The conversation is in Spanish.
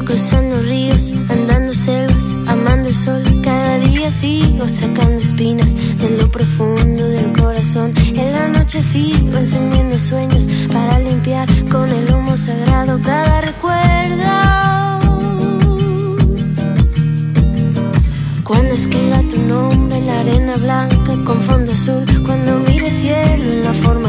cruzando ríos, andando selvas, amando el sol. Cada día sigo sacando espinas de lo profundo del corazón. En la noche sigo encendiendo sueños para limpiar con el humo sagrado cada recuerdo. Cuando escriba tu nombre en la arena blanca con fondo azul, cuando mire cielo en la forma